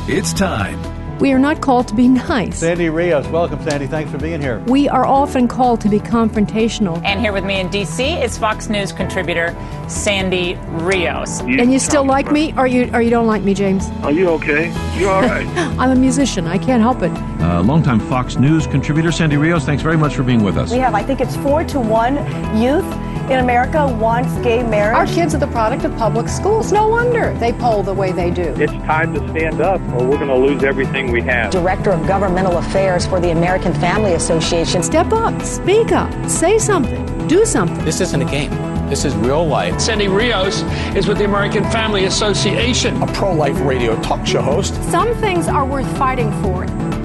It's time. We are not called to be nice. Sandy Rios, welcome, Sandy. Thanks for being here. We are often called to be confrontational. And here with me in D.C. is Fox News contributor Sandy Rios. And you still like me, or you don't like me, James? Are you okay? You all right? I'm a musician. I can't help it. Longtime Fox News contributor Sandy Rios, thanks very much for being with us. We have, I think it's 4-to-1 youth in America wants gay marriage. Our kids are the product of public schools. No wonder they poll the way they do. It's time to stand up or we're going to lose everything we have. Director of Governmental Affairs for the American Family Association. Step up, speak up, say something, do something. This isn't a game. This is real life. Sandy Rios is with the American Family Association. A pro-life radio talk show host. Some things are worth fighting for.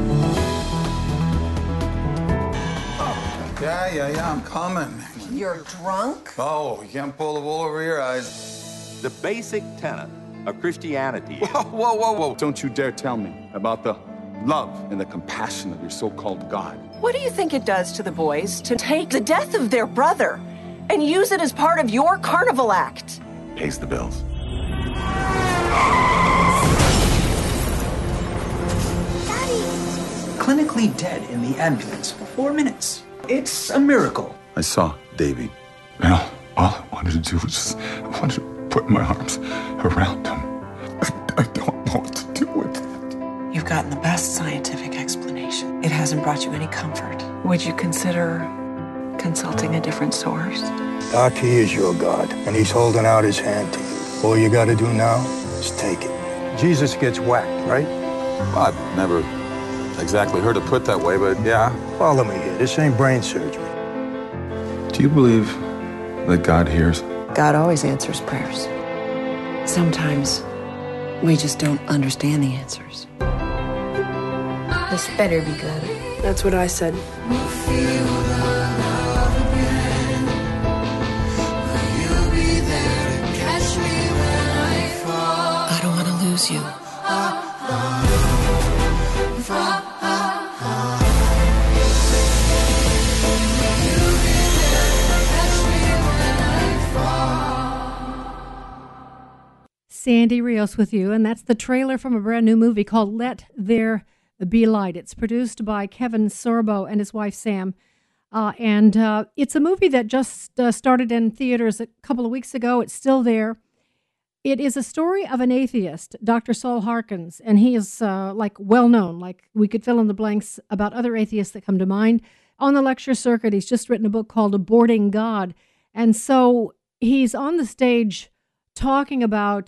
Yeah, I'm coming. You're drunk? Oh, you can't pull the wool over your eyes. The basic tenet of Christianity. Whoa. Don't you dare tell me about the love and the compassion of your so-called God. What do you think it does to the boys to take the death of their brother and use it as part of your carnival act? Pays the bills. Daddy! Clinically dead in the ambulance for 4 minutes. It's a miracle. I saw Davy. Well, all I wanted to do was I wanted to put my arms around him. I don't know what to do with it. You've gotten the best scientific explanation. It hasn't brought you any comfort. Would you consider consulting a different source? Doc, he is your God, and he's holding out his hand to you. All you got to do now is take it. Jesus gets whacked, right? Well, I've never exactly heard it put that way, but yeah. Follow me here. This ain't brain surgery. Do you believe that God hears? God always answers prayers. Sometimes we just don't understand the answers. This better be good. That's what I said. I don't want to lose you. Sandy Rios with you, and that's the trailer from a brand new movie called Let There Be Light. It's produced by Kevin Sorbo and his wife Sam, and it's a movie that just started in theaters a couple of weeks ago. It's still there. It is a story of an atheist, Dr. Saul Harkins, and he is well known. Like we could fill in the blanks about other atheists that come to mind on the lecture circuit. He's just written a book called Aborting God, and so he's on the stage talking about,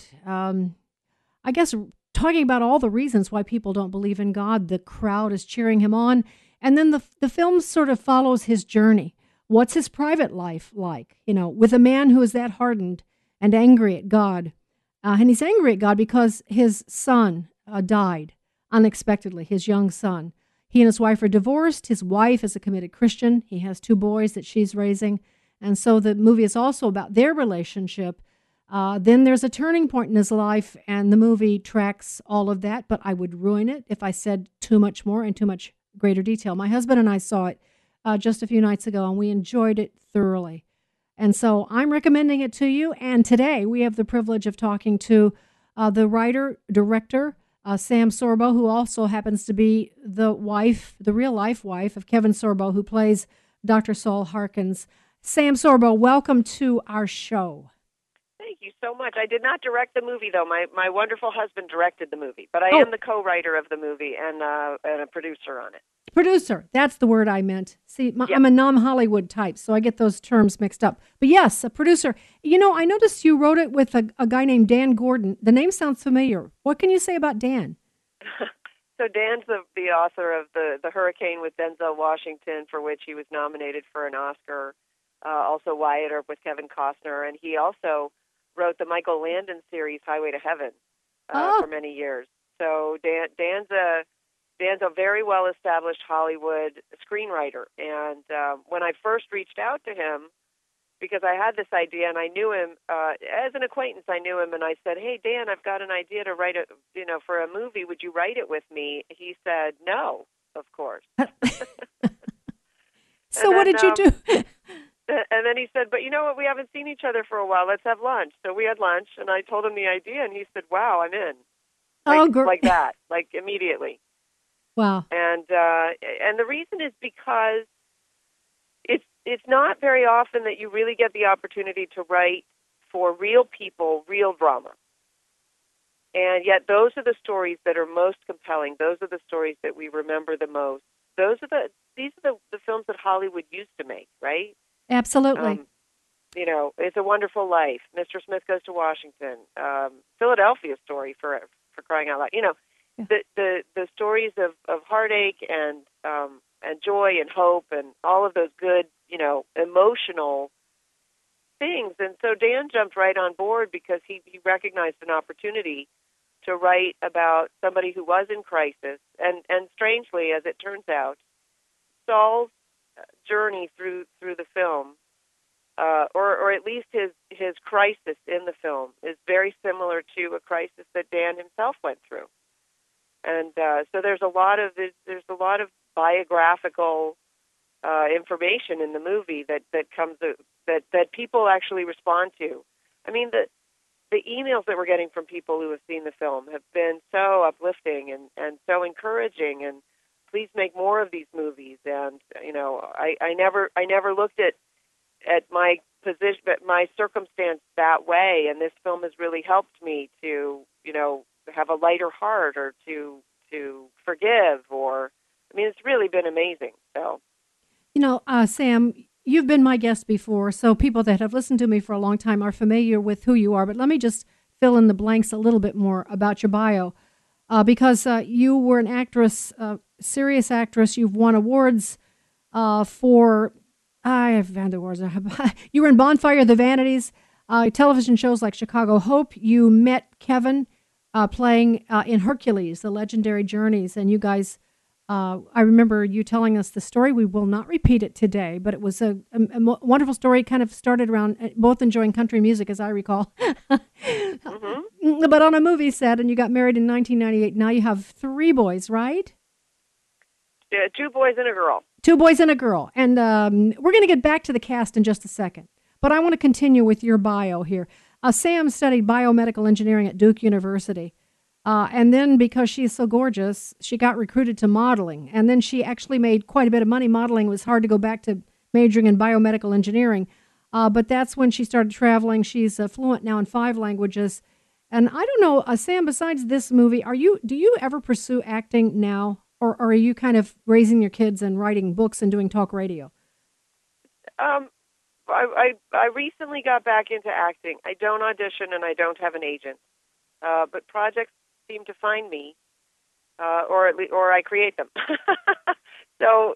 talking about all the reasons why people don't believe in God. The crowd is cheering him on. And then the film sort of follows his journey. What's his private life like, with a man who is that hardened and angry at God. And he's angry at God because his son died unexpectedly, his young son. He and his wife are divorced. His wife is a committed Christian. He has 2 boys that she's raising. And so the movie is also about their relationship. Then there's a turning point in his life, and the movie tracks all of that, but I would ruin it if I said too much more in too much greater detail. My husband and I saw it just a few nights ago, and we enjoyed it thoroughly. And so I'm recommending it to you, and today we have the privilege of talking to the writer-director, Sam Sorbo, who also happens to be the real-life wife of Kevin Sorbo, who plays Dr. Saul Harkins. Sam Sorbo, welcome to our show. Thank you so much. I did not direct the movie, though. My wonderful husband directed the movie, but I am the co-writer of the movie and a producer on it. Producer, that's the word I meant. See, I'm a non-Hollywood type, so I get those terms mixed up. But yes, a producer. I noticed you wrote it with a guy named Dan Gordon. The name sounds familiar. What can you say about Dan? So Dan's the author of the Hurricane with Denzel Washington, for which he was nominated for an Oscar. Also Wyatt Earp with Kevin Costner, and he also wrote the Michael Landon series Highway to Heaven for many years. So Dan's a very well-established Hollywood screenwriter. And when I first reached out to him, because I had this idea and I knew him as an acquaintance, I knew him, and I said, "Hey Dan, I've got an idea to write for a movie. Would you write it with me?" He said, "No, of course." So what did you do? And then he said, "But you know what? We haven't seen each other for a while. Let's have lunch." So we had lunch, and I told him the idea, and he said, "Wow, I'm in." like that, like immediately. Wow. And the reason is because it's not very often that you really get the opportunity to write for real people, real drama. And yet those are the stories that are most compelling. Those are the stories that we remember the most. These are the films that Hollywood used to make, right? Absolutely. It's a Wonderful Life, Mr. Smith Goes to Washington, Philadelphia Story for crying out loud. The stories of heartache and joy and hope and all of those good, emotional things. And so Dan jumped right on board because he recognized an opportunity to write about somebody who was in crisis. And strangely, as it turns out, Saul's journey through the film, or at least his crisis in the film, is very similar to a crisis that Dan himself went through. And so there's a lot of biographical information in the movie that comes that people actually respond to. I mean, the emails that we're getting from people who have seen the film have been so uplifting and so encouraging. And please make more of these movies. And I never looked at my position, but my circumstance that way. And this film has really helped me to have a lighter heart or to forgive. It's really been amazing. So, Sam, you've been my guest before, so people that have listened to me for a long time are familiar with who you are. But let me just fill in the blanks a little bit more about your bio, because you were an actress, serious actress. You've won awards for. I have found the words. You were in Bonfire of the Vanities, television shows like Chicago Hope. You met Kevin playing in Hercules, The Legendary Journeys, and you guys. I remember you telling us the story. We will not repeat it today, but it was a wonderful story. Kind of started around both enjoying country music, as I recall. Mm-hmm. But on a movie set, and you got married in 1998. Now you have 3 boys, right? Yeah, 2 boys and a girl. 2 boys and a girl. And we're going to get back to the cast in just a second. But I want to continue with your bio here. Sam studied biomedical engineering at Duke University. And then because she's so gorgeous, she got recruited to modeling. And then she actually made quite a bit of money modeling. It was hard to go back to majoring in biomedical engineering. But that's when she started traveling. She's fluent now in 5 languages. And I don't know, Sam, besides this movie, do you ever pursue acting now? Or are you kind of raising your kids and writing books and doing talk radio? I recently got back into acting. I don't audition and I don't have an agent. But projects seem to find me, or I create them. So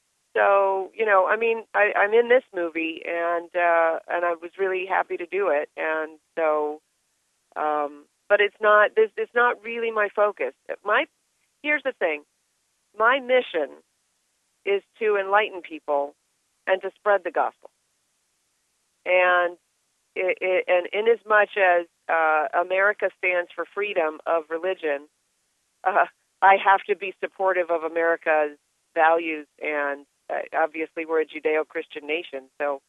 I'm in this movie, and I was really happy to do it, and so, but it's not really my focus. Here's the thing, my mission is to enlighten people and to spread the gospel, and in as much as America stands for freedom of religion, I have to be supportive of America's values, and obviously we're a Judeo-Christian nation. So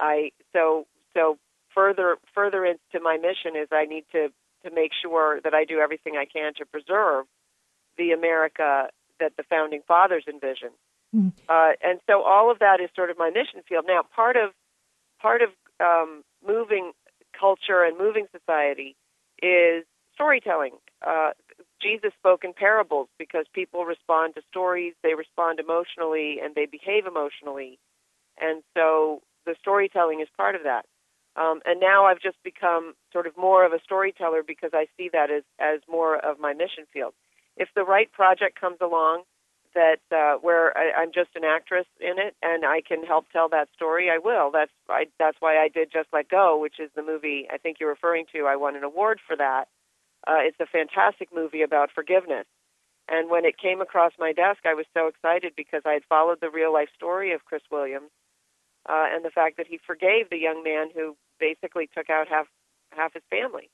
further into my mission is I need to make sure that I do everything I can to preserve the America that the founding fathers envisioned. Mm. And so all of that is sort of my mission field. Now, part of moving culture and moving society is storytelling. Jesus spoke in parables because people respond to stories, they respond emotionally, and they behave emotionally. And so the storytelling is part of that. And now I've just become sort of more of a storyteller because I see that as more of my mission field. If the right project comes along that where I'm just an actress in it and I can help tell that story, I will. That's why I did Just Let Go, which is the movie I think you're referring to. I won an award for that. It's a fantastic movie about forgiveness. And when it came across my desk, I was so excited because I had followed the real-life story of Chris Williams and the fact that he forgave the young man who basically took out half his family.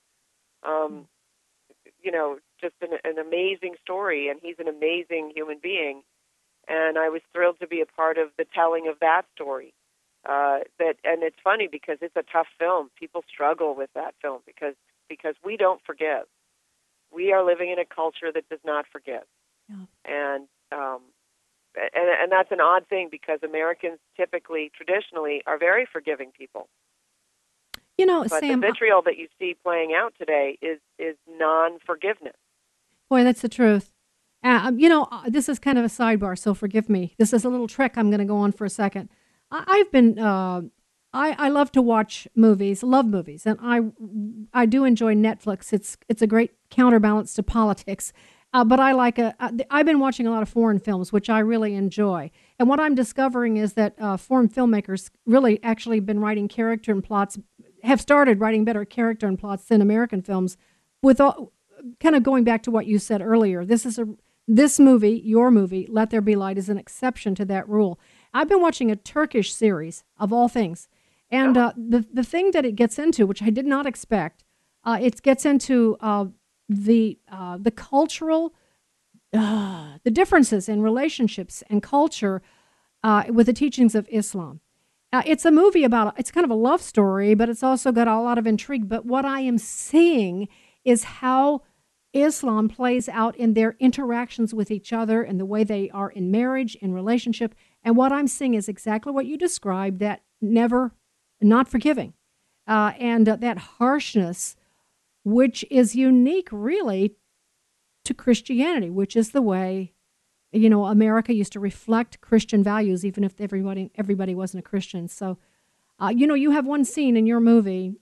Just an amazing story, and he's an amazing human being. And I was thrilled to be a part of the telling of that story. And it's funny because it's a tough film. People struggle with that film because we don't forgive. we are living in a culture that does not forgive. Yeah. And that's an odd thing because Americans typically, traditionally, are very forgiving people. But Sam, the vitriol that you see playing out today is non-forgiveness. Boy, that's the truth. This is kind of a sidebar, so forgive me. This is a little trick I'm going to go on for a second. I've been, I love to watch movies, love movies, and I do enjoy Netflix. It's a great counterbalance to politics. But I've been watching a lot of foreign films, which I really enjoy. And what I'm discovering is that foreign filmmakers really actually been writing character and plots, have started writing better character and plots than American films. With all, kind of going back to what you said earlier, this movie, your movie, Let There Be Light, is an exception to that rule. I've been watching a Turkish series, of all things. And the thing that it gets into, which I did not expect, it gets into the cultural, the differences in relationships and culture with the teachings of Islam. It's a movie it's kind of a love story, but it's also got a lot of intrigue. But what I am seeing is how Islam plays out in their interactions with each other and the way they are in marriage, in relationship. And what I'm seeing is exactly what you described, that not forgiving, and that harshness, which is unique really to Christianity, which is the way, America used to reflect Christian values, even if everybody wasn't a Christian. So, you have one scene in your movie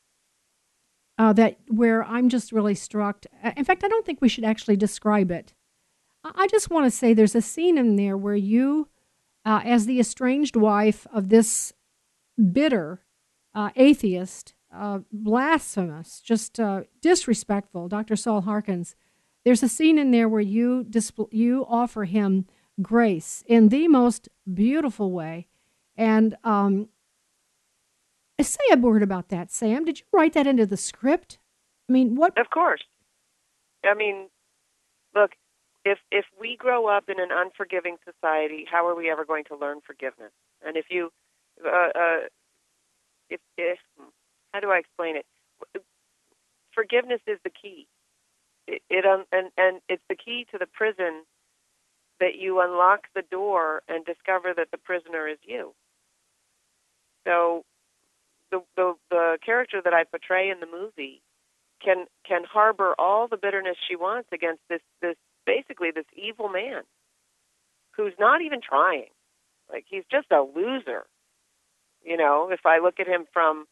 where I'm just really struck. In fact, I don't think we should actually describe it. I just want to say there's a scene in there where you, as the estranged wife of this bitter atheist, blasphemous, just disrespectful, Dr. Saul Harkins, there's a scene in there where you offer him grace in the most beautiful way. And say a word about that, Sam. Did you write that into the script? I mean, what? Of course. I mean, look, if we grow up in an unforgiving society, how are we ever going to learn forgiveness? And if you, how do I explain it? Forgiveness is the key. And it's the key to the prison, that you unlock the door and discover that the prisoner is you. So the character that I portray in the movie can harbor all the bitterness she wants against this basically this evil man who's not even trying. Like, he's just a loser. If I look at him from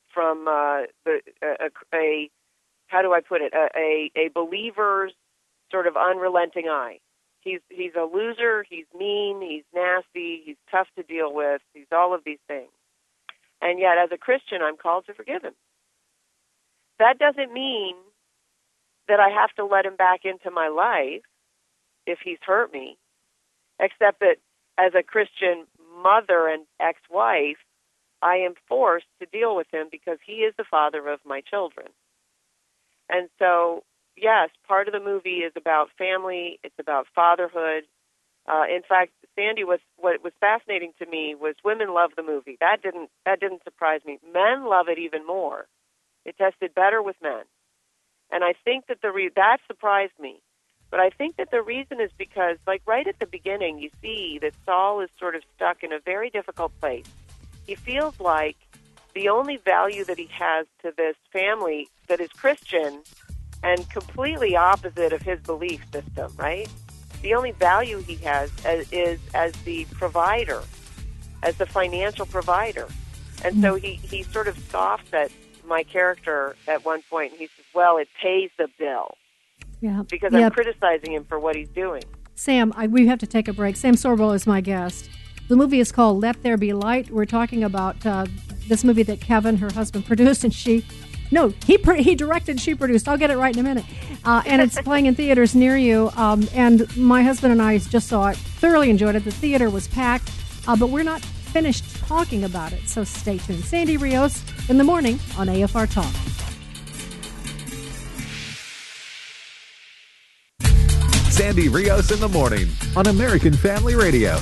how do I put it? A believer's sort of unrelenting eye. He's a loser. He's mean. He's nasty. He's tough to deal with. He's all of these things. And yet, as a Christian, I'm called to forgive him. That doesn't mean that I have to let him back into my life if he's hurt me, except that as a Christian mother and ex-wife, I am forced to deal with him because he is the father of my children. And so, yes, part of the movie is about family. It's about fatherhood. In fact, Sandy, what was fascinating to me was women love the movie. That didn't surprise me. Men love it even more. It tested better with men. And I think that that surprised me. But I think that the reason is because, like, right at the beginning, you see that Saul is sort of stuck in a very difficult place. He feels like the only value that he has to this family that is Christian and completely opposite of his belief system, right? The only value he has is as the provider, as the financial provider. And so he sort of scoffs at my character at one point, and he says, well, it pays the bill. Yeah. Because I'm criticizing him for what he's doing. Sam, we have to take a break. Sam Sorbo is my guest. The movie is called Let There Be Light. We're talking about this movie that Kevin, her husband, produced, and he directed, she produced. I'll get it right in a minute. And it's playing in theaters near you. And my husband and I just saw it, thoroughly enjoyed it. The theater was packed, but we're not finished talking about it, so stay tuned. Sandy Rios in the morning on AFR Talk. Sandy Rios in the morning on American Family Radio.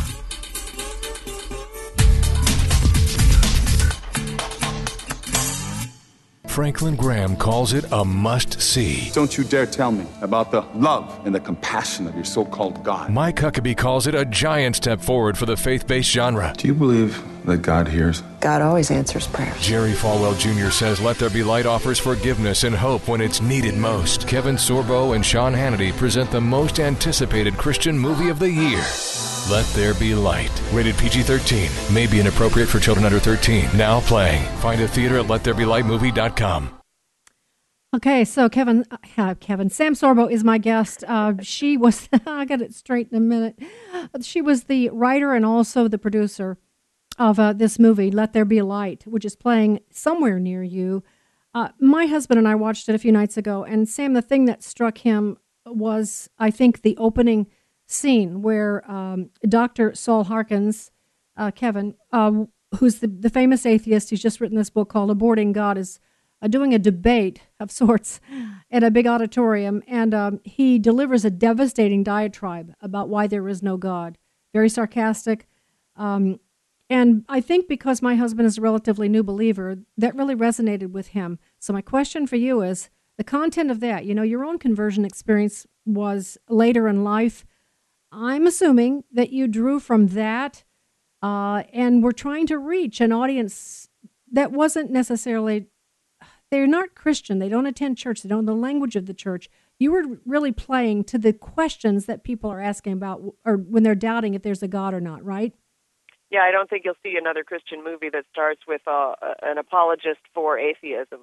Franklin Graham calls it a must-see. Don't you dare tell me about the love and the compassion of your so-called God. Mike Huckabee calls it a giant step forward for the faith-based genre. Do you believe that God hears? God always answers prayers. Jerry Falwell Jr. says Let There Be Light offers forgiveness and hope when it's needed most. Kevin Sorbo and Sean Hannity present the most anticipated Christian movie of the year. Let There Be Light. Rated PG-13. May be inappropriate for children under 13. Now playing. Find a theater at LetThereBeLightMovie.com. Okay, so Sam Sorbo is my guest. She was, I got it straight in a minute. She was the writer and also the producer of this movie, Let There Be Light, which is playing somewhere near you. My husband and I watched it a few nights ago, and Sam, the thing that struck him was, I think, the opening scene where Dr. Saul Harkins, Kevin, who's the famous atheist, he's just written this book called Aborting God, is doing a debate of sorts at a big auditorium, and he delivers a devastating diatribe about why there is no God. Very sarcastic. And I think because my husband is a relatively new believer, that really resonated with him. So my question for you is, the content of that, your own conversion experience was later in life. I'm assuming that you drew from that and were trying to reach an audience that wasn't necessarily, they're not Christian, they don't attend church, they don't know the language of the church. You were really playing to the questions that people are asking about, or when they're doubting if there's a God or not, right? Yeah, I don't think you'll see another Christian movie that starts with an apologist for atheism.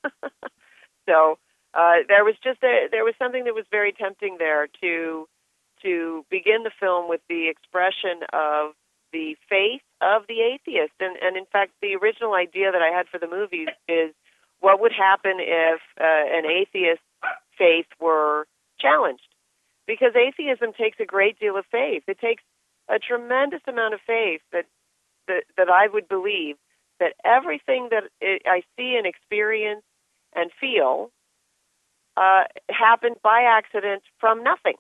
So there was something that was very tempting there to begin the film with the expression of the faith of the atheist. And in fact, the original idea that I had for the movie is what would happen if an atheist faith were challenged? Because atheism takes a great deal of faith. It takes a tremendous amount of faith that I would believe that everything that I see and experience and feel happened by accident from nothing.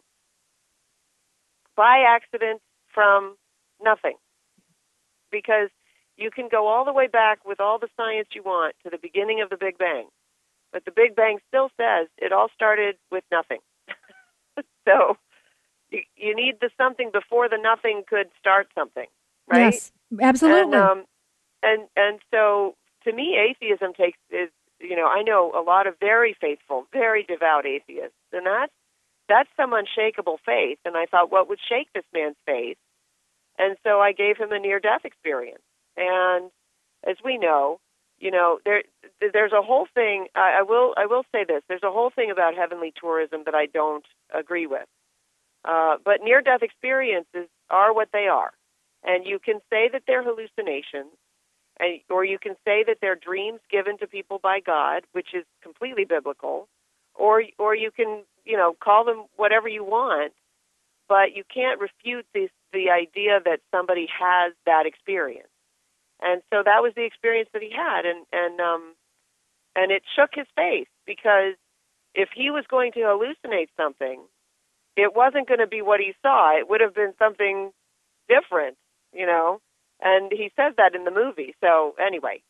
By accident from nothing. Because you can go all the way back with all the science you want to the beginning of the Big Bang. But the Big Bang still says it all started with nothing. So you need the something before the nothing could start something, right? Yes, absolutely. And so to me, atheism I know a lot of very faithful, very devout atheists, and that's some unshakable faith. And I thought, what would shake this man's faith? And so I gave him a near-death experience. And as we know, there's a whole thing. I will say this: there's a whole thing about heavenly tourism that I don't agree with. But near-death experiences are what they are. And you can say that they're hallucinations, or you can say that they're dreams given to people by God, which is completely biblical, or you can, call them whatever you want, but you can't refute the idea that somebody has that experience. And so that was the experience that he had, and it shook his faith, because if he was going to hallucinate something, it wasn't going to be what he saw. It would have been something different, and he says that in the movie. So anyway,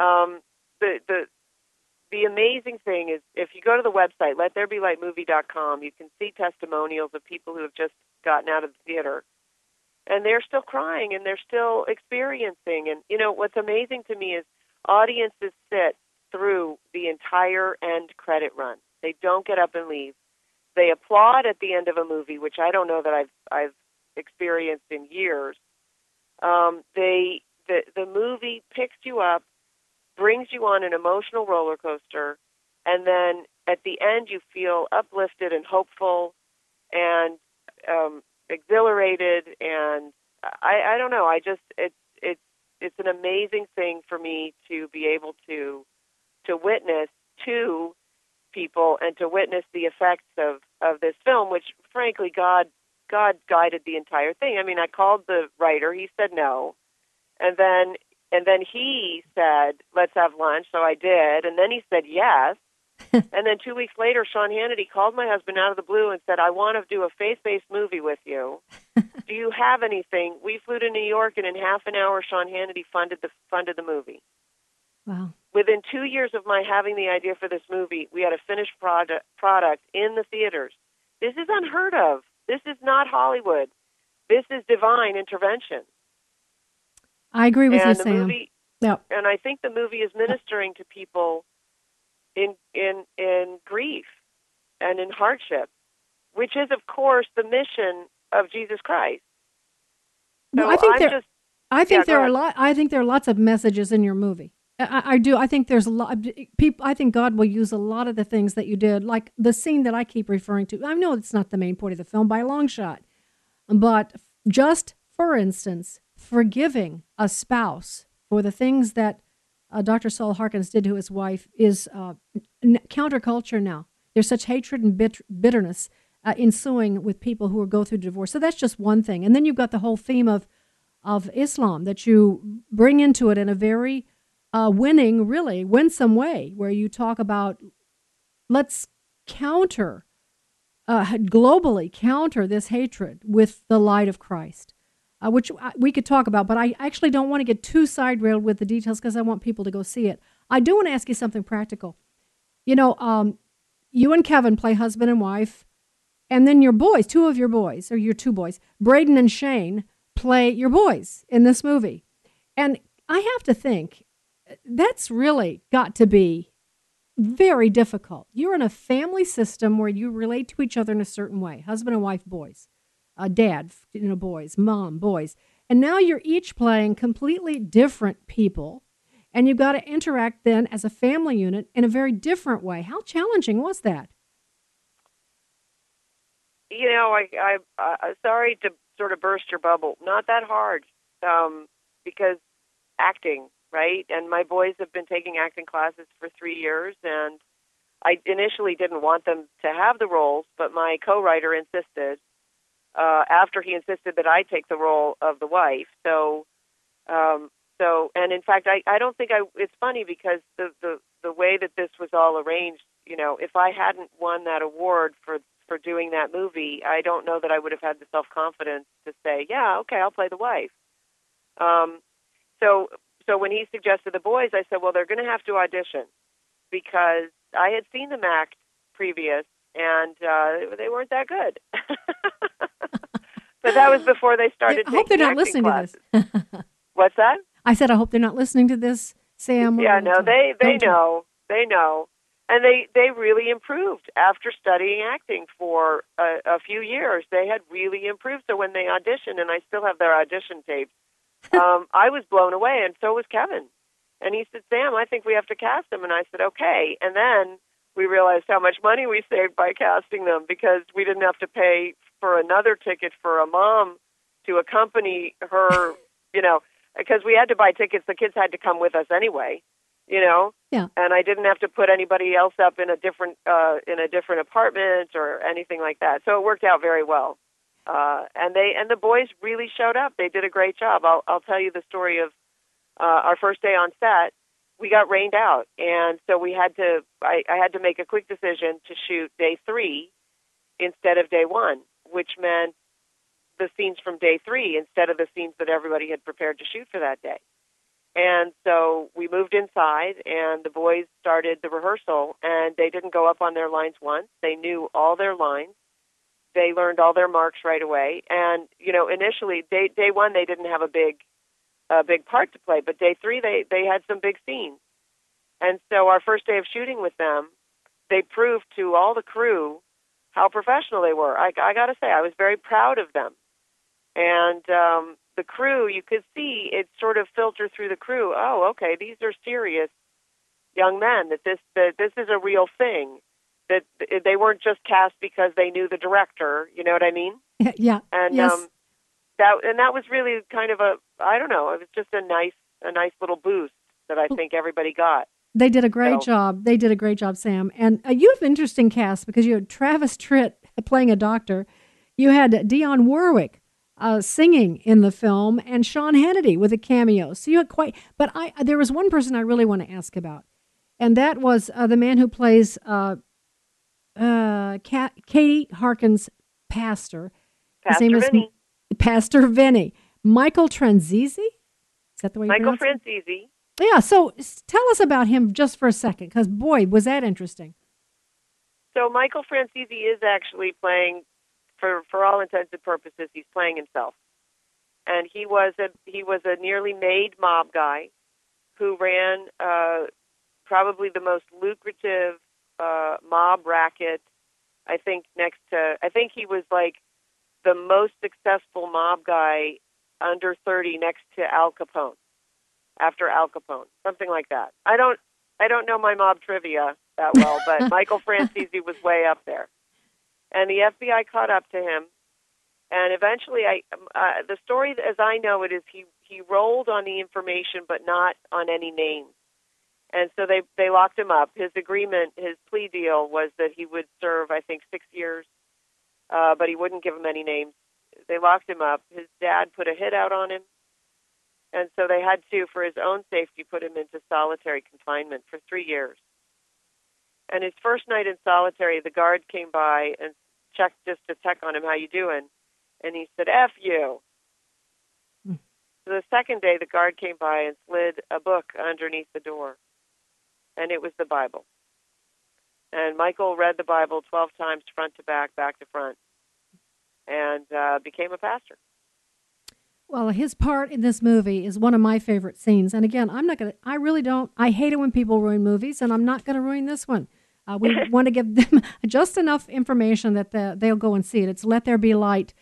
the amazing thing is, if you go to the website, LetThereBeLightMovie.com, you can see testimonials of people who have just gotten out of the theater, and they're still crying, and they're still experiencing. And, what's amazing to me is audiences sit through the entire end credit run. They don't get up and leave. They applaud at the end of a movie, which I don't know that I've experienced in years. The movie picks you up, brings you on an emotional roller coaster, and then at the end you feel uplifted and hopeful and exhilarated. And I don't know. It's an amazing thing for me to be able to witness to people and to witness the effects of this film, which frankly God guided the entire thing. I mean, I called the writer, he said no, and then he said, let's have lunch, so I did, and then he said yes, and then 2 weeks later, Sean Hannity called my husband out of the blue and said, I want to do a faith-based movie with you. Do you have anything? We flew to New York, and in half an hour, Sean Hannity funded the movie. Wow. within 2 years of my having the idea for this movie, we had a finished product in the theaters. This is unheard of. This is not Hollywood. This is divine intervention. I agree with you, Sam. Yep. And I think the movie is ministering to people in grief and in hardship, which is, of course, the mission of Jesus Christ. So I think there are lots of messages in your movie. I do. I think there's a lot. People. I think God will use a lot of the things that you did, like the scene that I keep referring to. I know it's not the main point of the film by a long shot, but just for instance, forgiving a spouse for the things that Dr. Saul Harkins did to his wife is counterculture now. There's such hatred and bitterness ensuing with people who go through divorce. So that's just one thing. And then you've got the whole theme of Islam that you bring into it in a very winsome way, where you talk about let's globally counter this hatred with the light of Christ, which we could talk about, but I actually don't want to get too side-railed with the details because I want people to go see it. I do want to ask you something practical. You know, you and Kevin play husband and wife, and then your boys, two boys, Braden and Shane, play your boys in this movie. And I have to think, that's really got to be very difficult. You're in a family system where you relate to each other in a certain way, husband and wife, boys, dad, boys, mom, boys. And now you're each playing completely different people, and you've got to interact then as a family unit in a very different way. How challenging was that? You know, I'm sorry to sort of burst your bubble. Not that hard, because acting, right? And my boys have been taking acting classes for 3 years, and I initially didn't want them to have the roles, but my co-writer insisted, after he insisted that I take the role of the wife. And in fact, I don't think it's funny because the way that this was all arranged, you know, if I hadn't won that award for doing that movie, I don't know that I would have had the self-confidence to say, yeah, okay, I'll play the wife. So when he suggested the boys, I said, well, they're going to have to audition, because I had seen them act previous, and they weren't that good. But that was before they started taking acting classes. I hope they're not listening to this. What's that? I said, I hope they're not listening to this, Sam. Yeah, no, they know. They know. And they really improved after studying acting for a few years. They had really improved. So when they auditioned, and I still have their audition tapes, I was blown away, and so was Kevin. And he said, Sam, I think we have to cast them. And I said, okay. And then we realized how much money we saved by casting them, because we didn't have to pay for another ticket for a mom to accompany her, you know, because we had to buy tickets. The kids had to come with us anyway, you know. Yeah. And I didn't have to put anybody else up in a different apartment or anything like that. So it worked out very well. And the boys really showed up. They did a great job. I'll tell you the story of our first day on set. We got rained out, and so I had to make a quick decision to shoot day 3 instead of day 1, which meant the scenes from day 3 instead of the scenes that everybody had prepared to shoot for that day. And so we moved inside, and the boys started the rehearsal, and they didn't go up on their lines once. They knew all their lines. They learned all their marks right away. And, you know, initially, day 1, they didn't have a big part to play, but day 3, they had some big scenes. And so our first day of shooting with them, they proved to all the crew how professional they were. I got to say, I was very proud of them. And the crew, you could see it sort of filter through the crew. Oh, okay, these are serious young men, that this is a real thing, that they weren't just cast because they knew the director, you know what I mean? Yeah. And yes. that was really kind of I don't know, it was just a nice little boost that I think everybody got. They did a great job. They did a great job, Sam. And you have an interesting cast, because you had Travis Tritt playing a doctor. You had Dionne Warwick singing in the film, and Sean Hannity with a cameo. So you had but there was one person I really want to ask about, and that was the man who plays Katie Harkins' pastor. Pastor Vinny. Pastor Vinny. Michael Franzese? Is that the way you pronounce it? Franzese. Yeah, so tell us about him just for a second, because, boy, was that interesting. So Michael Franzese is actually playing, for all intents and purposes, he's playing himself. And he was a nearly made mob guy who ran probably the most lucrative mob racket, I think he was like the most successful mob guy under 30 next to Al Capone, after Al Capone, something like that. I don't know my mob trivia that well, but Michael Franzese was way up there. And the FBI caught up to him, and eventually, the story as I know it is he rolled on the information, but not on any names. And so they locked him up. His agreement, his plea deal was that he would serve, I think, 6 years, but he wouldn't give him any names. They locked him up. His dad put a hit out on him, and so they had to, for his own safety, put him into solitary confinement for 3 years. And his first night in solitary, the guard came by and checked just to check on him, how you doing? And he said, F you. So the second day, the guard came by and slid a book underneath the door, and it was the Bible. And Michael read the Bible 12 times, front to back to front, and became a pastor. Well, his part in this movie is one of my favorite scenes. And again, I hate it when people ruin movies, and I'm not going to ruin this one. We want to give them just enough information that they'll go and see it. It's Let There Be Light.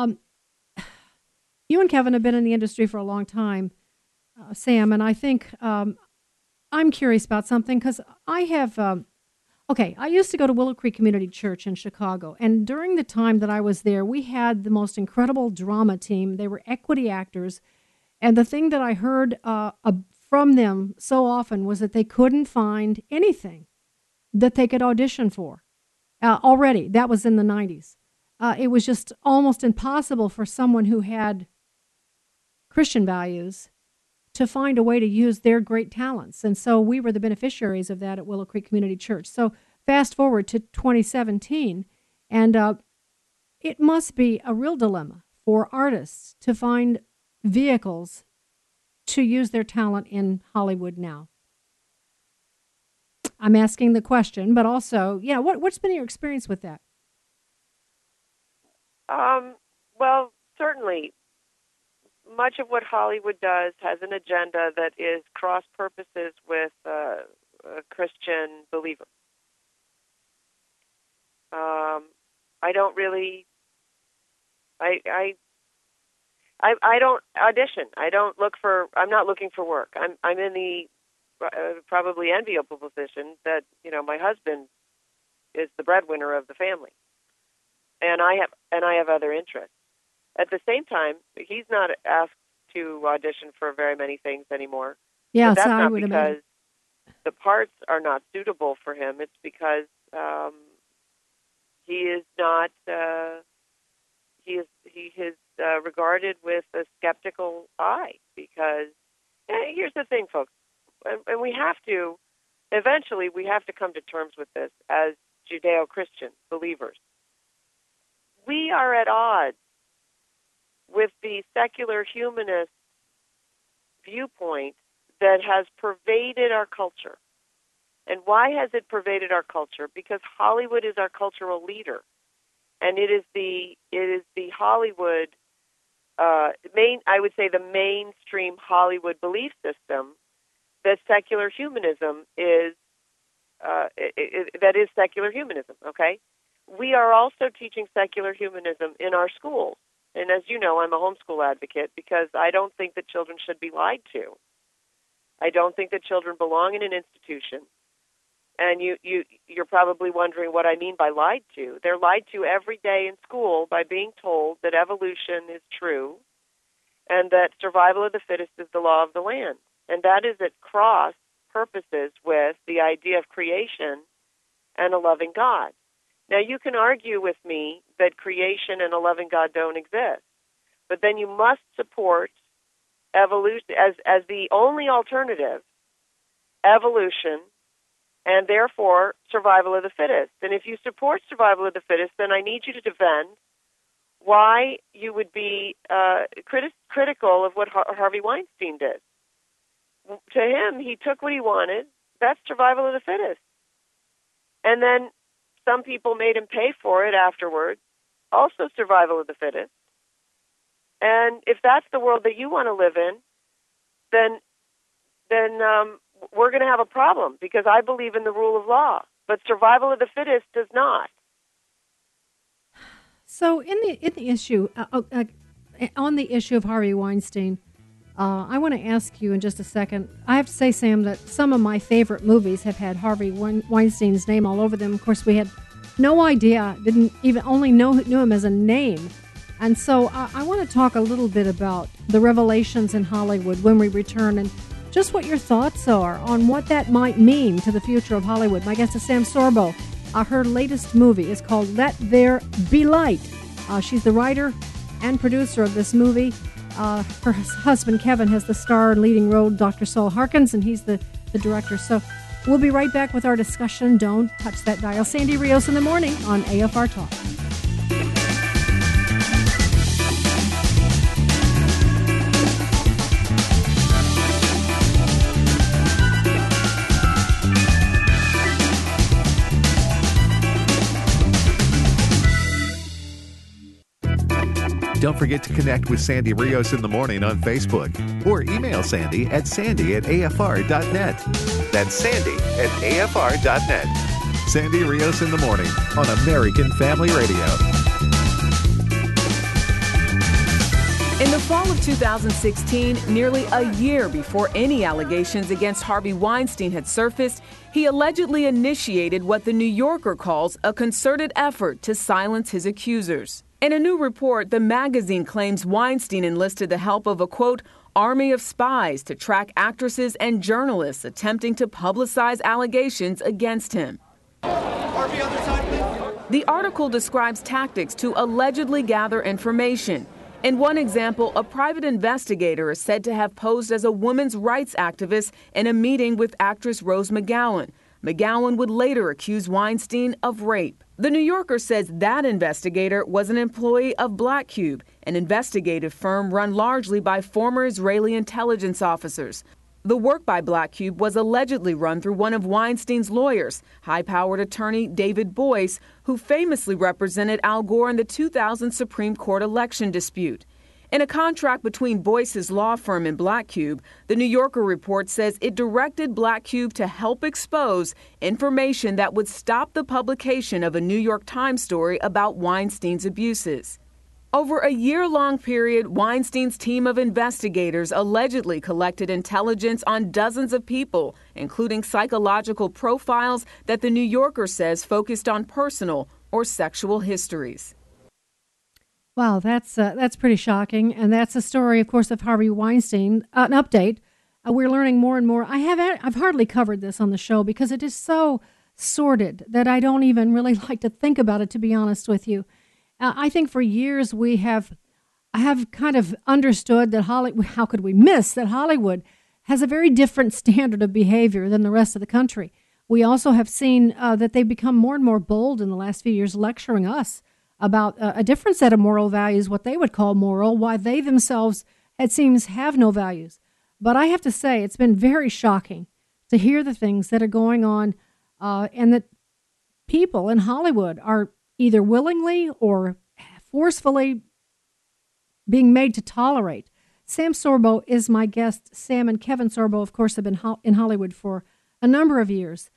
You and Kevin have been in the industry for a long time, Sam, and I think I'm curious about something because I have, I used to go to Willow Creek Community Church in Chicago, and during the time that I was there, we had the most incredible drama team. They were equity actors, and the thing that I heard from them so often was that they couldn't find anything that they could audition for. Already, that was in the 90s. It was just almost impossible for someone who had Christian values to find a way to use their great talents. And so we were the beneficiaries of that at Willow Creek Community Church. So fast forward to 2017, and it must be a real dilemma for artists to find vehicles to use their talent in Hollywood now. I'm asking the question, but also, what's been your experience with that? Well, certainly, much of what Hollywood does has an agenda that is cross purposes with a Christian believer. I don't really. I don't audition. I don't look for. I'm not looking for work. I'm in the probably enviable position that my husband is the breadwinner of the family, and I have other interests. At the same time, he's not asked to audition for very many things anymore. Yeah, but that's so I not would because imagine the parts are not suitable for him. It's because he is not. He is regarded with a skeptical eye because here's the thing, folks, and we have to eventually come to terms with this as Judeo-Christian believers. We are at odds with the secular humanist viewpoint that has pervaded our culture. And why has it pervaded our culture? Because Hollywood is our cultural leader. And it is the Hollywood, I would say the mainstream Hollywood belief system that secular humanism is, that is secular humanism, okay? We are also teaching secular humanism in our schools. And as you know, I'm a homeschool advocate because I don't think that children should be lied to. I don't think that children belong in an institution. And you're probably wondering what I mean by lied to. They're lied to every day in school by being told that evolution is true and that survival of the fittest is the law of the land. And that is at cross purposes with the idea of creation and a loving God. Now, you can argue with me that creation and a loving God don't exist, but then you must support evolution as the only alternative, evolution, and therefore survival of the fittest. And if you support survival of the fittest, then I need you to defend why you would be critical of what Harvey Weinstein did. to him, he took what he wanted. That's survival of the fittest. And then some people made him pay for it afterwards. Also survival of the fittest. And if that's the world that you want to live in, then we're going to have a problem, because I believe in the rule of law, but survival of the fittest does not. So in the issue on the issue of Harvey Weinstein, I want to ask you in just a second. I have to say, Sam, that some of my favorite movies have had Harvey Weinstein's name all over them. Of course, we had no idea, didn't even only knew him as a name. And so I want to talk a little bit about the revelations in Hollywood when we return, and just what your thoughts are on what that might mean to the future of Hollywood. My guest is Sam Sorbo. Her latest movie is called Let There Be Light. She's the writer and producer of this movie. Her husband, Kevin, has the star and leading role, Dr. Saul Harkins, and he's the director. So we'll be right back with our discussion. Don't touch that dial. Sandy Rios in the morning on AFR Talk. Don't forget to connect with Sandy Rios in the morning on Facebook, or email Sandy at sandy@afr.net. That's sandy@afr.net. Sandy Rios in the morning on American Family Radio. In the fall of 2016, nearly a year before any allegations against Harvey Weinstein had surfaced, he allegedly initiated what the New Yorker calls a concerted effort to silence his accusers. In a new report, the magazine claims Weinstein enlisted the help of a, quote, army of spies to track actresses and journalists attempting to publicize allegations against him. The article describes tactics to allegedly gather information. In one example, a private investigator is said to have posed as a women's rights activist in a meeting with actress Rose McGowan. McGowan would later accuse Weinstein of rape. The New Yorker says that investigator was an employee of Black Cube, an investigative firm run largely by former Israeli intelligence officers. The work by Black Cube was allegedly run through one of Weinstein's lawyers, high-powered attorney David Boies, who famously represented Al Gore in the 2000 Supreme Court election dispute. In a contract between Boies' law firm and Black Cube, the New Yorker report says it directed Black Cube to help expose information that would stop the publication of a New York Times story about Weinstein's abuses. Over a year-long period, Weinstein's team of investigators allegedly collected intelligence on dozens of people, including psychological profiles that the New Yorker says focused on personal or sexual histories. Wow, that's pretty shocking, and that's the story, of course, of Harvey Weinstein. An update: we're learning more and more. I've hardly covered this on the show because it is so sordid that I don't even really like to think about it. To be honest with you, I think for years I have kind of understood that Hollywood. How could we miss that Hollywood has a very different standard of behavior than the rest of the country? We also have seen that they've become more and more bold in the last few years, lecturing us about a different set of moral values, what they would call moral, why they themselves, it seems, have no values. But I have to say, it's been very shocking to hear the things that are going on, and that people in Hollywood are either willingly or forcefully being made to tolerate. Sam Sorbo is my guest. Sam and Kevin Sorbo, of course, have been in Hollywood for a number of years.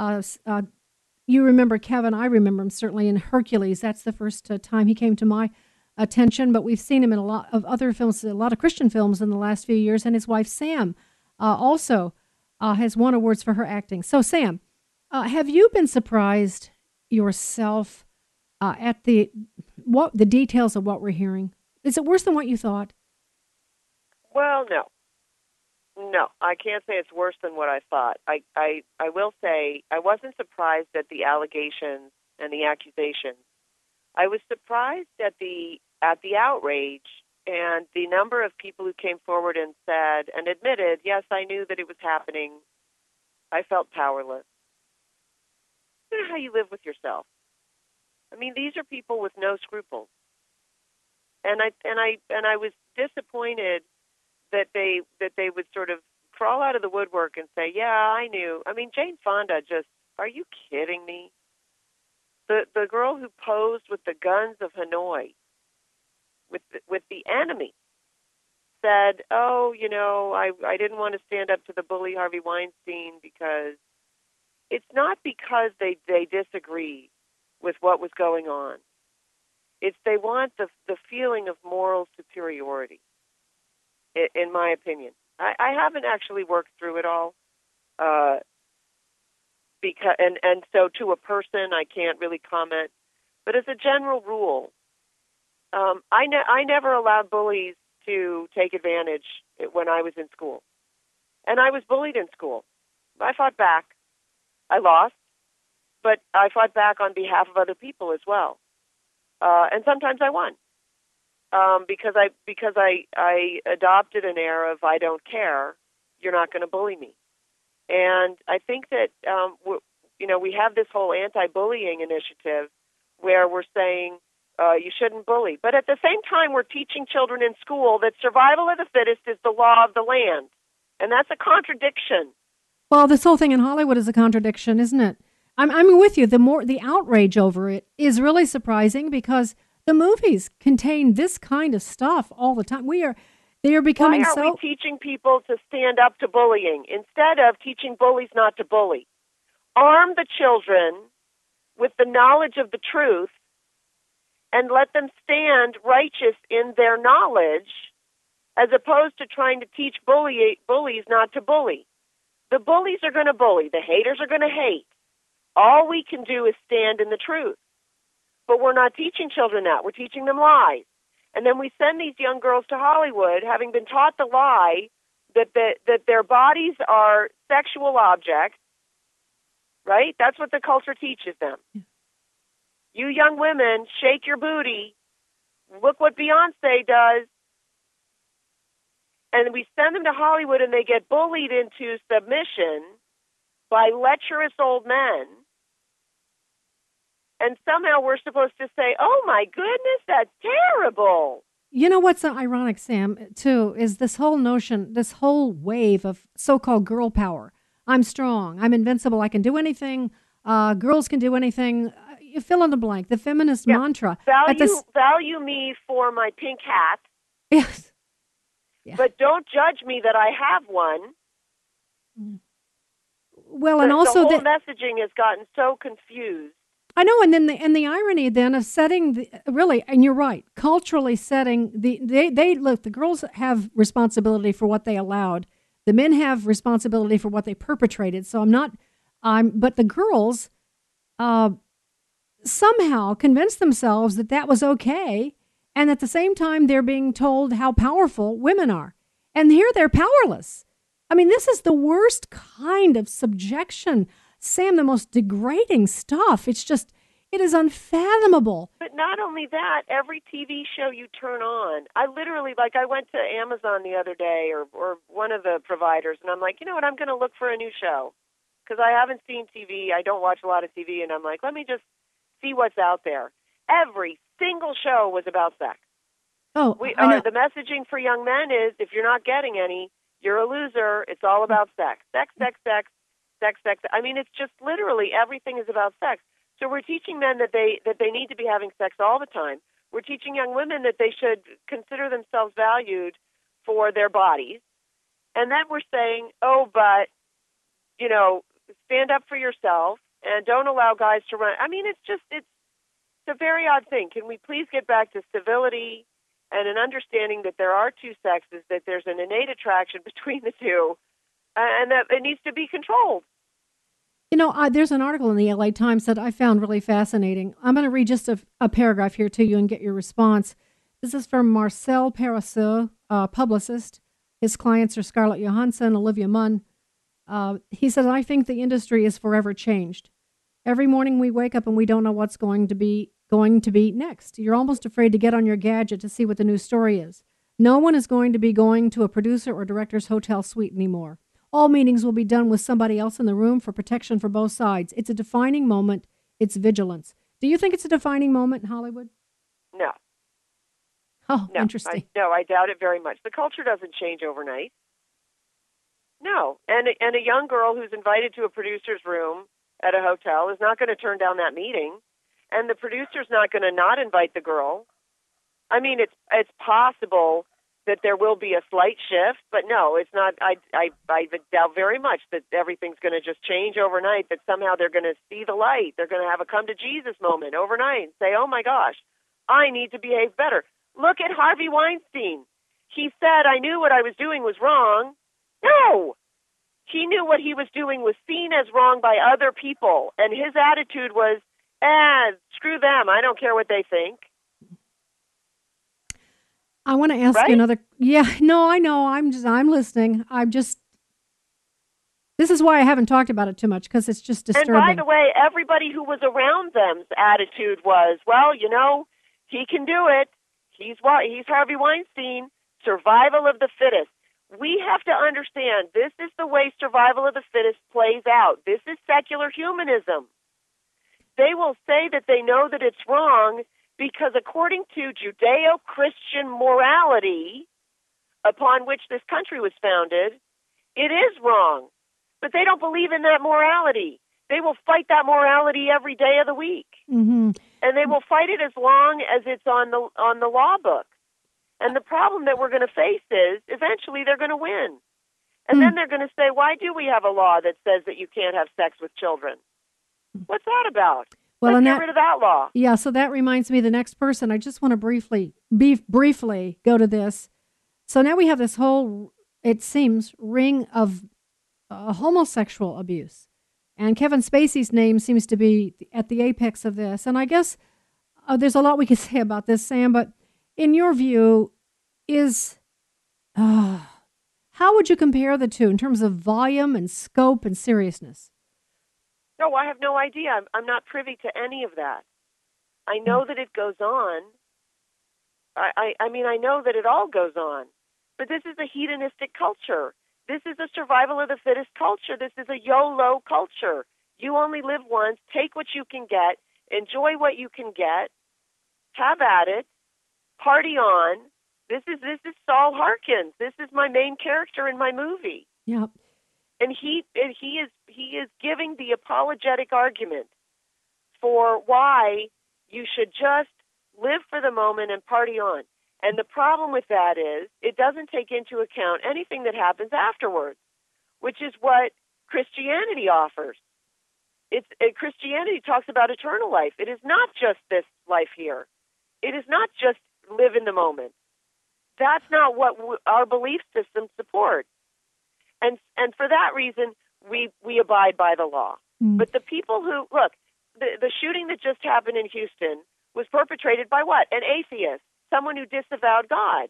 You remember Kevin, I remember him certainly in Hercules. That's the first time he came to my attention, but we've seen him in a lot of other films, a lot of Christian films in the last few years, and his wife Sam also has won awards for her acting. So Sam, have you been surprised yourself at the details of what we're hearing? Is it worse than what you thought? Well, no. No, I can't say it's worse than what I thought. I will say I wasn't surprised at the allegations and the accusations. I was surprised at the outrage and the number of people who came forward and said and admitted, yes, I knew that it was happening. I felt powerless. You know how you live with yourself. I mean, these are people with no scruples. And I was disappointed that they would sort of crawl out of the woodwork and say, yeah, I knew. I mean, Jane Fonda are you kidding me? The girl who posed with the guns of Hanoi, with the enemy, said, oh, I didn't want to stand up to the bully Harvey Weinstein because it's not because they disagree with what was going on. It's they want the feeling of moral superiority, in my opinion. I haven't actually worked through it all, because so to a person I can't really comment. But as a general rule, I never allowed bullies to take advantage when I was in school, and I was bullied in school. I fought back. I lost, but I fought back on behalf of other people as well, and sometimes I won. Because I adopted an air of I don't care, you're not going to bully me, and I think that we have this whole anti-bullying initiative where we're saying you shouldn't bully, but at the same time we're teaching children in school that survival of the fittest is the law of the land, and that's a contradiction. Well, this whole thing in Hollywood is a contradiction, isn't it? I'm with you. The outrage over it is really surprising because the movies contain this kind of stuff all the time. They are becoming Why are we teaching people to stand up to bullying instead of teaching bullies not to bully? Arm the children with the knowledge of the truth and let them stand righteous in their knowledge as opposed to trying to teach bullies not to bully. The bullies are going to bully. The haters are going to hate. All we can do is stand in the truth. But we're not teaching children that. We're teaching them lies. And then we send these young girls to Hollywood having been taught the lie that their bodies are sexual objects, right? That's what the culture teaches them. You young women, shake your booty. Look what Beyonce does. And we send them to Hollywood and they get bullied into submission by lecherous old men. And somehow we're supposed to say, oh, my goodness, that's terrible. You know what's ironic, Sam, too, is this whole notion, this whole wave of so-called girl power. I'm strong. I'm invincible. I can do anything. Girls can do anything. You fill in the blank. The feminist mantra. Value me for my pink hat. Yes. Yeah. But don't judge me that I have one. Well, and also the whole messaging has gotten so confused. I know, and then the irony then of setting and you're right, culturally setting they look. The girls have responsibility for what they allowed. The men have responsibility for what they perpetrated. So but the girls somehow convinced themselves that was okay, and at the same time they're being told how powerful women are, and here they're powerless. I mean, this is the worst kind of subjection. Sam, the most degrading stuff. It is unfathomable. But not only that, every TV show you turn on, I literally, I went to Amazon the other day or one of the providers, and I'm like, you know what, I'm going to look for a new show because I haven't seen TV. I don't watch a lot of TV, and I'm like, let me just see what's out there. Every single show was about sex. Oh, I know. The messaging for young men is, if you're not getting any, you're a loser. It's all about sex. Sex, sex, sex. Sex. I mean, it's just literally everything is about sex. So we're teaching men that they need to be having sex all the time. We're teaching young women that they should consider themselves valued for their bodies. And then we're saying, oh, but, stand up for yourself and don't allow guys to run. I mean, it's a very odd thing. Can we please get back to civility and an understanding that there are two sexes, that there's an innate attraction between the two, and that it needs to be controlled? There's an article in the LA Times that I found really fascinating. I'm going to read just a paragraph here to you and get your response. This is from Marcel Parasseux, a publicist. His clients are Scarlett Johansson, Olivia Munn. He says, I think the industry is forever changed. Every morning we wake up and we don't know what's going to be next. You're almost afraid to get on your gadget to see what the new story is. No one is going to be going to a producer or director's hotel suite anymore. All meetings will be done with somebody else in the room for protection for both sides. It's a defining moment. It's vigilance. Do you think it's a defining moment in Hollywood? No. Oh, no, interesting. I doubt it very much. The culture doesn't change overnight. No, No. And a young girl who's invited to a producer's room at a hotel is not going to turn down that meeting, and the producer's not going to not invite the girl. I mean, it's possible that there will be a slight shift, but no, it's not. I doubt very much that everything's going to just change overnight, that somehow they're going to see the light. They're going to have a come to Jesus moment overnight and say, oh my gosh, I need to behave better. Look at Harvey Weinstein. He said, I knew what I was doing was wrong. No! He knew what he was doing was seen as wrong by other people, and his attitude was, screw them, I don't care what they think. I want to ask you another. Yeah, no, I know. I'm listening. This is why I haven't talked about it too much, because it's just disturbing. And by the way, everybody who was around them's attitude was, well, you know, he can do it. He's Harvey Weinstein. Survival of the fittest. We have to understand this is the way survival of the fittest plays out. This is secular humanism. They will say that they know that it's wrong because according to Judeo-Christian morality, upon which this country was founded, it is wrong. But they don't believe in that morality. They will fight that morality every day of the week. Mm-hmm. And they will fight it as long as it's on the law book. And the problem that we're going to face is eventually they're going to win. And then they're going to say, why do we have a law that says that you can't have sex with children? What's that about? Well, Let's get rid of that law. Yeah, so that reminds me of the next person. I just want to briefly go to this. So now we have this whole, it seems, ring of homosexual abuse. And Kevin Spacey's name seems to be at the apex of this. And I guess there's a lot we could say about this, Sam, but in your view, how would you compare the two in terms of volume and scope and seriousness? No, I have no idea. I'm not privy to any of that. I know that it goes on. I mean, I know that it all goes on. But this is a hedonistic culture. This is a survival of the fittest culture. This is a YOLO culture. You only live once. Take what you can get. Enjoy what you can get. Have at it. Party on. This is Saul Harkins. This is my main character in my movie. Yeah. And he is giving the apologetic argument for why you should just live for the moment and party on. And the problem with that is it doesn't take into account anything that happens afterwards, which is what Christianity offers. Christianity talks about eternal life. It is not just this life here. It is not just live in the moment. That's not what our belief system supports. And for that reason, we abide by the law. But the people who, look, the shooting that just happened in Houston was perpetrated by what? An atheist, someone who disavowed God.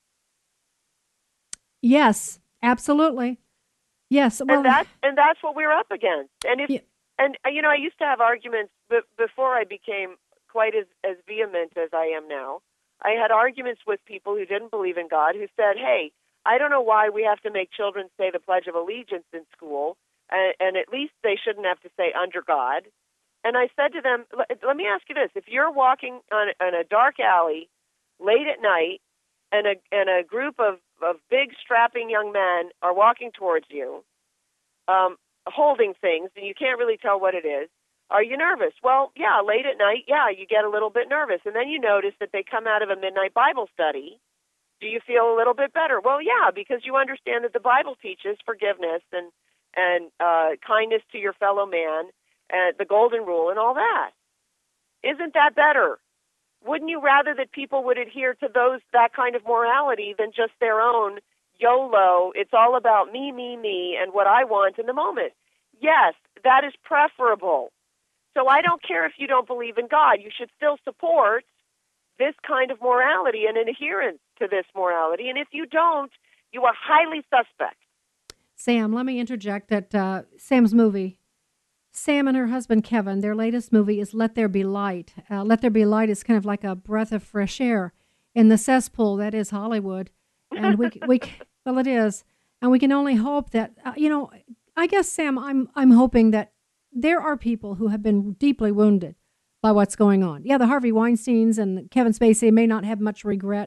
Yes, absolutely. Yes. Well, and that's what we're up against. And you know, I used to have arguments before I became quite as vehement as I am now. I had arguments with people who didn't believe in God who said, hey, I don't know why we have to make children say the Pledge of Allegiance in school, and at least they shouldn't have to say under God. And I said to them, let me ask you this. If you're walking on a dark alley late at night and a group of big, strapping young men are walking towards you, holding things, and you can't really tell what it is, are you nervous? Well, yeah, late at night, yeah, you get a little bit nervous. And then you notice that they come out of a midnight Bible study. Do you feel a little bit better? Well, yeah, because you understand that the Bible teaches forgiveness and kindness to your fellow man, and the golden rule and all that. Isn't that better? Wouldn't you rather that people would adhere to that kind of morality than just their own YOLO, it's all about me, and what I want in the moment? Yes, that is preferable. So I don't care if you don't believe in God. You should still support this kind of morality and adherence to this morality. And if you don't, you are highly suspect. Sam, let me interject that Sam's movie, Sam and her husband Kevin, their latest movie is Let There Be Light. Let There Be Light is kind of like a breath of fresh air in the cesspool that is Hollywood. And well, it is. And we can only hope that, I guess, Sam, I'm hoping that there are people who have been deeply wounded by what's going on. Yeah, the Harvey Weinsteins and Kevin Spacey may not have much regret,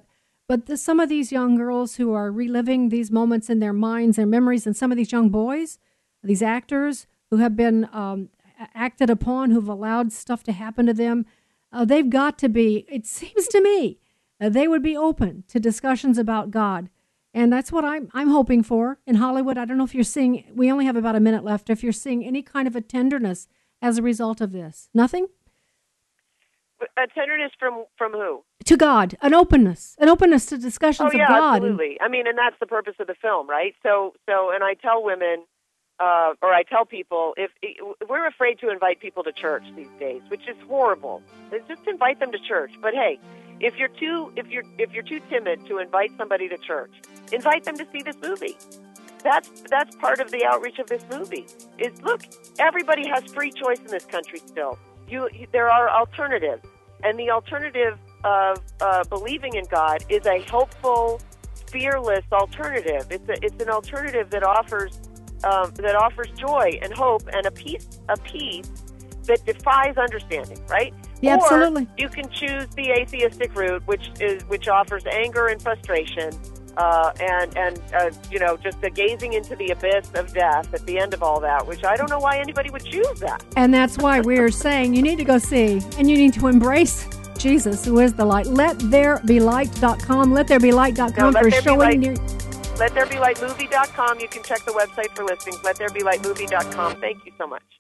But some of these young girls who are reliving these moments in their minds and memories, and some of these young boys, these actors who have been acted upon, who've allowed stuff to happen to them, they've got to be, it seems to me, they would be open to discussions about God. And that's what I'm hoping for in Hollywood. I don't know if you're seeing, we only have about a minute left, if you're seeing any kind of a tenderness as a result of this. Nothing? A tenderness from who? To God, an openness to discussions of God. Absolutely. I mean, and that's the purpose of the film, right? So, and I tell women, or I tell people, if we're afraid to invite people to church these days, which is horrible. Just invite them to church. But hey, if you're too timid to invite somebody to church, invite them to see this movie. That's part of the outreach of this movie. Is look, everybody has free choice in this country still. There are alternatives, and the alternative of believing in God is a hopeful, fearless alternative. It's an alternative that offers joy and hope and a peace that defies understanding. Right? Yeah, or absolutely. You can choose the atheistic route, which offers anger and frustration. Just the gazing into the abyss of death at the end of all that, which I don't know why anybody would choose that. And that's why we're saying you need to go see, and you need to embrace Jesus, who is the light. LetThereBeLight.com, LetThereBeLight.com for showing your... LetThereBeLightMovie.com. You can check the website for listings. LetThereBeLightMovie.com. Thank you so much.